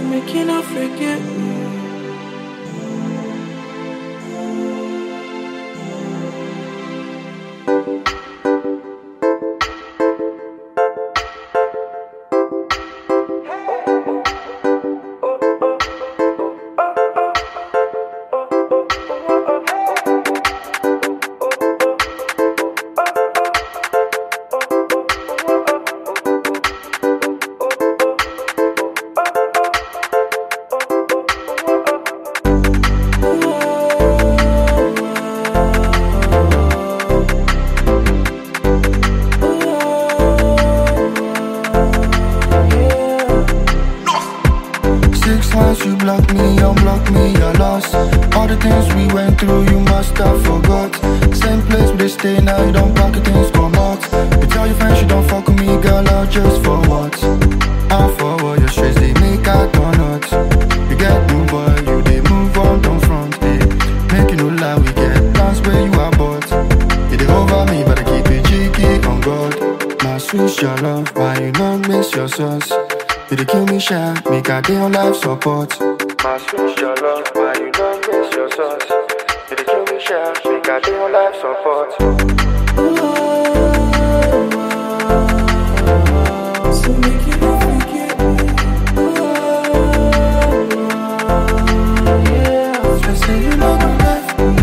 make you not forget me. Once you block me, unblock me, you're lost. All the things we went through, you must have forgot. Same place we stay now, you don't pack things come out. You tell your friends you don't fuck with me, girl, out just for what? Out for what? Your stress, they make a donut. You get new boy, you they move on, don't front, eh. Make you no lie, we get plans where you are bought. You they over me, but I keep it cheeky on God. My sweet your love, why you not miss your sauce? You dey kill me shy, make a day on life support. My sweet your love, why you don't miss your sauce? You dey kill me shy, make a day on life support. So make you not forget me. Yeah, Just say you not gonna left me.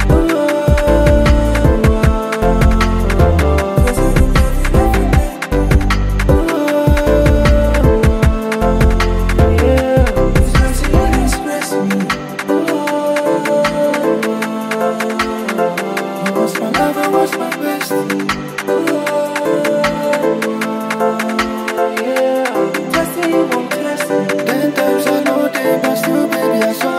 was my best. Yeah, testing you won't test me. 10 times I know they, but still, baby, I saw